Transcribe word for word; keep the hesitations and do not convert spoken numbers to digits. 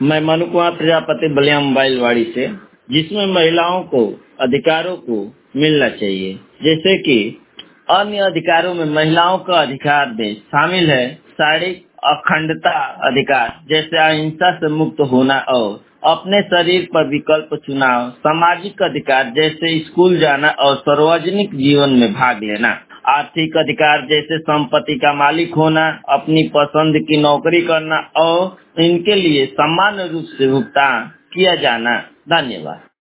मैं मनु कुमार प्रजापति बलिया मोबाइलवाड़ी से, जिसमें महिलाओं को अधिकारों को मिलना चाहिए। जैसे कि अन्य अधिकारों में महिलाओं का अधिकार में शामिल है शारीरिक अखंडता अधिकार, जैसे अहिंसा से मुक्त होना और अपने शरीर पर विकल्प चुनाव, सामाजिक अधिकार जैसे स्कूल जाना और सार्वजनिक जीवन में भाग लेना, आर्थिक अधिकार जैसे संपत्ति का मालिक होना, अपनी पसंद की नौकरी करना और इनके लिए सामान्य रूप से भुगतान किया जाना। धन्यवाद।